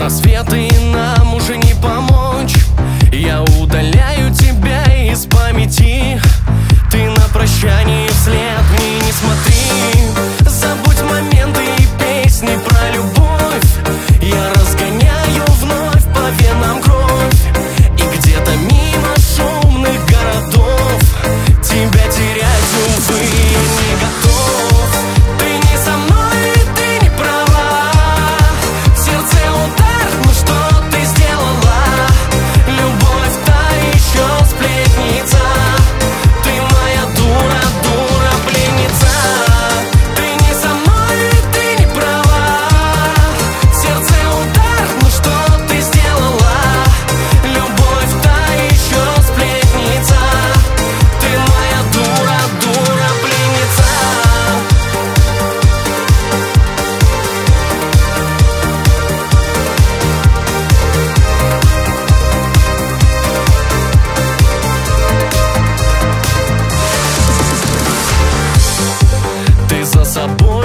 рассвета, и нам уже не помочь. Я удаляю тебя из памяти. Ты на прощание вслед мне не смотри. Забудь моменты и песни про любовь. Я разгоняю вновь по венам кровь. И где-то мимо шумных городов тебя терять, увы, не готов. Ты не со мной, ты не права. В сердце удар, ну что ты сделала? Любовь та еще сплетница. Ты моя дура, дура, пленница. Ты не со мной, ты не права. В сердце удар, ну что ты сделала? Любовь та еще сплетница. Ты моя дура, дура, пленница. Ты за собой